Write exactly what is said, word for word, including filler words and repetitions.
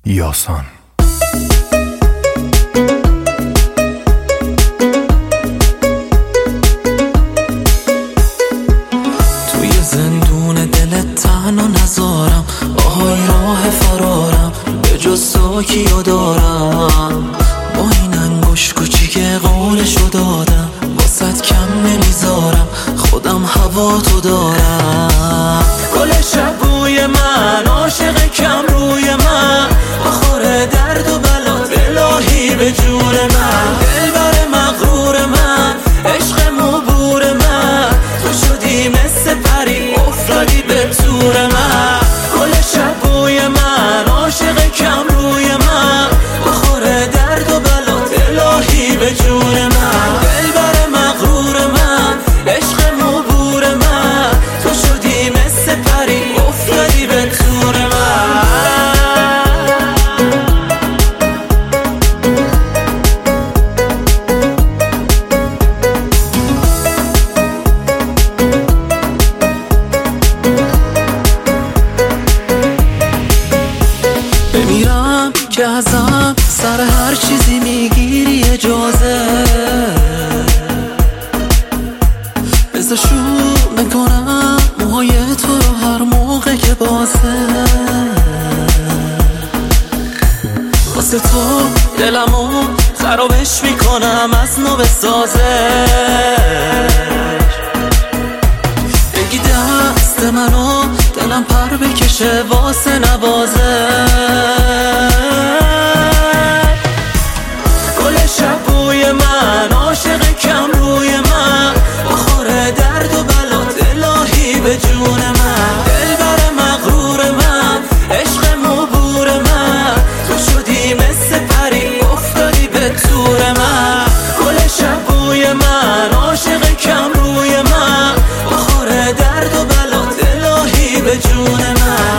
یاسان. توی زندون دلت تنها نذارم، آهای راه فرارم به جز تو کیو دارم. با این انگوش کوچیک قولشو دادم، واسه کم نمیذارم، خودم هوا تو دارم. گل شبوی من، عاشق کم روی من، بخور درد و بلات الهی به جون من. دلبر مغرور من، عشق مبور من، تو شدی مثل پری افتادی به تور من. گل شبوی من، عاشق کم روی من، بخور درد و بلات الهی به جون من. دلبر مغرور من، عشق مبور من، تو شدی مثل پری افتادی به تور من. بمیرم که ازم سر هر چیزی میگیری اجازه، بذار شروع بکنم موهای تو رو هر موقع که بازه. واسه تو دلمو خرابش میکنم از نو بسازه. بگی دست منو دلم پر بکشه واسه نوازه. گل شبوی من، عاشق کم روی من، بخور درد و بلات الهی به جون من. دلبر مغرور من، عشق مبور من، تو شدی مثل پری افتادی به تور من. گل شبوی من، عاشق کم روی من، بخور درد و بلات الهی به جون من.